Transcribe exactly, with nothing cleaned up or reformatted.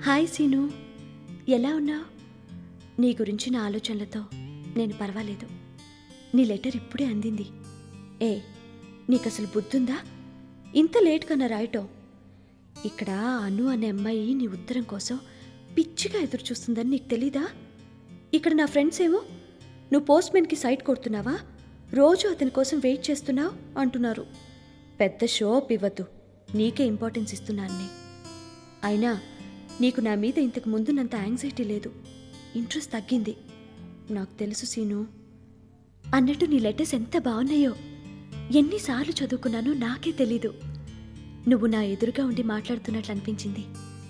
Hi scene, ఎలా ఉన్నావు? నీ గురించి నా ఆలోచనలతో నేను పర్వాలేదు. నీ లెటర్ ఇప్పుడే అందింది. ఏ, నీకు అసలు బుద్ధుందా? ఇంత లేట్గా నా రాయటం. ఇక్కడ అను అనే అమ్మాయి నీ ఉత్తరం కోసం పిచ్చిగా ఎదురు చూస్తుందని నీకు తెలీదా? ఇక్కడ నా ఫ్రెండ్స్ ఏమో నువ్వు పోస్ట్మెన్కి సైట్ కొడుతున్నావా, రోజు అతని కోసం వెయిట్ చేస్తున్నావు అంటున్నారు. పెద్ద షో అప్ ఇవ్వద్దు, నీకే ఇంపార్టెన్స్ ఇస్తున్నాను. అయినా నీకు నా మీద ఇంతకు ముందున్నంత యాంగ్జైటీ లేదు, ఇంట్రెస్ట్ తగ్గింది. నాకు తెలుసు సీను. అన్నట్టు నీ లెటర్స్ ఎంత బాగున్నాయో, ఎన్నిసార్లు చదువుకున్నానో నాకే తెలీదు. నువ్వు నా ఎదురుగా ఉండి మాట్లాడుతున్నట్లు అనిపించింది.